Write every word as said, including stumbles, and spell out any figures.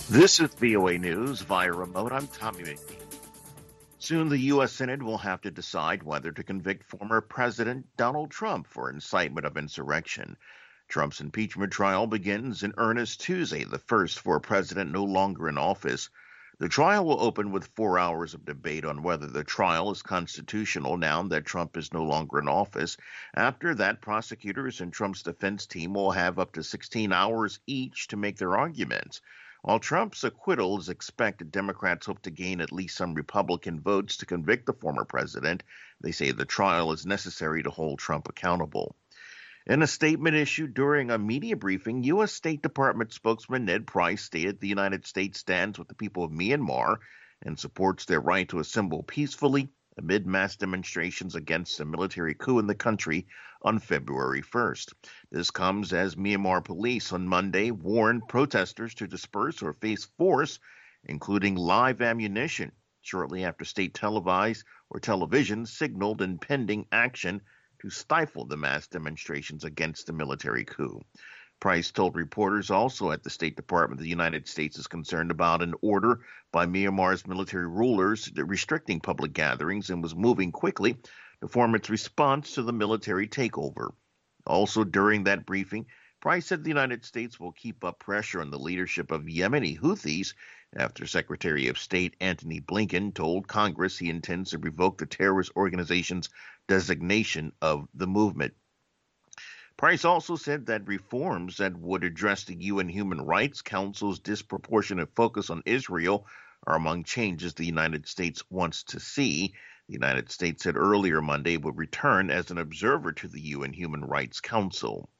This is V O A News via remote. I'm Tommy McNeil. Soon, the U S. Senate will have to decide whether to convict former President Donald Trump for incitement of insurrection. Trump's impeachment trial begins in earnest Tuesday, the first for a president no longer in office. The trial will open with four hours of debate on whether the trial is constitutional now that Trump is no longer in office. After that, prosecutors and Trump's defense team will have up to sixteen hours each to make their arguments. While Trump's acquittal is expected, Democrats hope to gain at least some Republican votes to convict the former president. They say the trial is necessary to hold Trump accountable. In a statement issued during a media briefing, U S. State Department spokesman Ned Price stated the United States stands with the people of Myanmar and supports their right to assemble peacefully amid mass demonstrations against a military coup in the country on February first. This comes as Myanmar police on Monday warned protesters to disperse or face force, including live ammunition, shortly after state televised or television signaled impending action to stifle the mass demonstrations against the military coup. Price told reporters also at the State Department the United States is concerned about an order by Myanmar's military rulers restricting public gatherings and was moving quickly to form its response to the military takeover. Also during that briefing, Price said the United States will keep up pressure on the leadership of Yemeni Houthis after Secretary of State Antony Blinken told Congress he intends to revoke the terrorist organization's designation of the movement. Price also said that reforms that would address the U N Human Rights Council's disproportionate focus on Israel are among changes the United States wants to see. The United States said earlier Monday it would return as an observer to the U N Human Rights Council.